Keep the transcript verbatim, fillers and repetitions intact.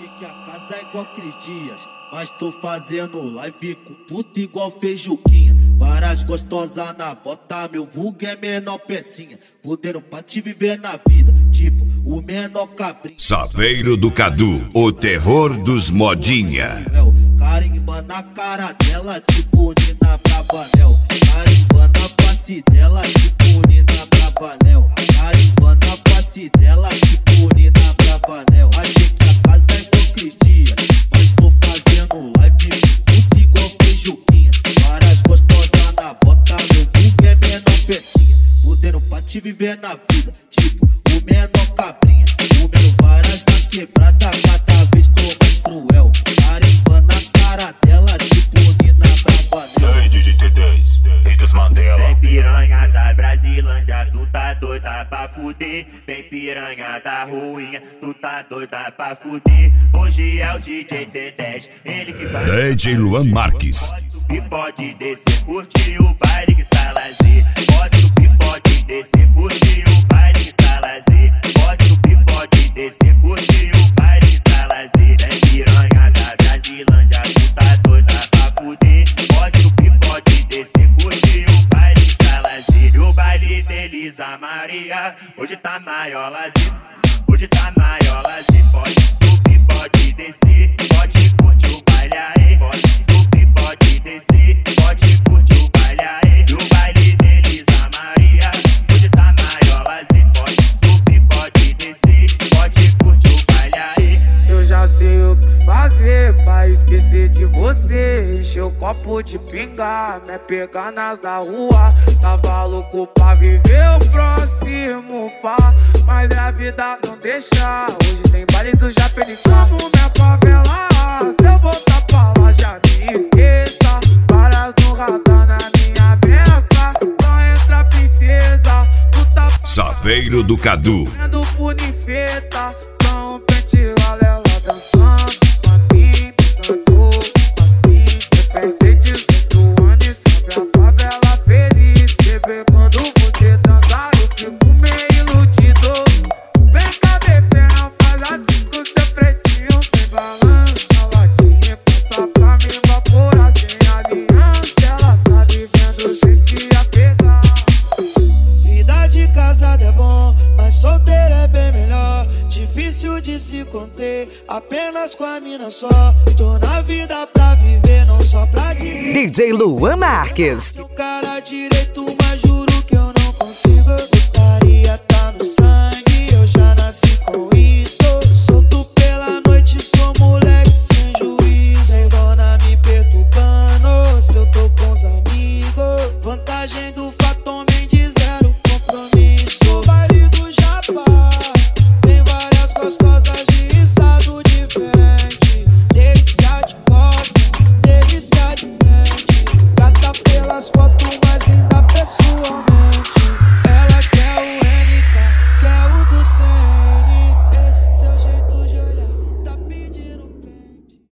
Achei que a casa é igual Cris Dias, mas tô fazendo live com puta igual Feijuquinha. Várias gostosas na bota, meu vulgo é menor pecinha. Poderam pra te viver na vida, tipo o menor cabrinho. Saveiro do Cadu, o terror dos modinha. Carimba na cara dela, tipo Nina Bravanel. Carimba na face dela, tipo Nina Bravanel. Carimba na face dela, tipo Nina Bravanel. Achei que a casa é igual Cris Dias, mas tô fazendo live puta igual Feijuquinha. Várias gostosas na bota, meu vulgo é menor pecinha. Poderam pra te viver na vida, tipo o menor cabrinha. Comendo várias na quebrada, cada vez tô mais cruel. Carimba na cara dela, tipo Nina Bravanel. Ei, D J T dez, rei dos Mandela. Vem piranha da Brasilândia, tu tá doida pra fuder. Vem piranha da ruinha, tu tá doida pra fuder. Hoje é o D J T dez, ele que vai. D J Luan Marques. E pode descer, curtir o baile que tá lazer. Pode subir, pode descer, curtir o baile que tá lazer. Pode subir, pode descer, curtir o baile que tá lazer. Vem piranha da Brasilândia, tu tá doida pra fuder. Pode subir, pode descer, curtir o baile que tá lazer. E o baile de Elisa Maria, hoje tá maior lazer. Hoje tá maior lazer. Pode subir, pode descer, pode curtir o baile aí. Pode subir, pode descer, pode curtir o baile aí. E o baile de Elisa Maria, hoje tá maior lazer. Pode subir, pode descer, pode curtir o baile aí. Eu já sei o que fazer pra esquecer de você. Encher o copo de pinga, me pegar nas da rua. Tava louco pra viver o próximo pá, mas a vida não deixa. Hoje tem baile do Japeni como minha favela. Se eu voltar pra lá já me esqueça. Várias no radar na minha beca. Só entra princesa, tu tá Saveiro do Cadu. do punifeta. Só um pente ela dançando pra mim, tanto assim. Eu pensei dezoito anos e sabe a favela feliz. Bebê, quando você dançar eu fico meio iludido. Vem cá, bebê, não faz assim com seu pretinho. Vem balança, ladinha, passa pra me evaporar sem aliança. Ela tá vivendo sem se apegar. Vida de casada é bom, mas solteiro é bem melhor. Difícil de se conter, apenas com a mina só. Tô na vida pra viver, não só pra dizer. D J Luan Marques. O cara direito, mas juro que eu não consigo.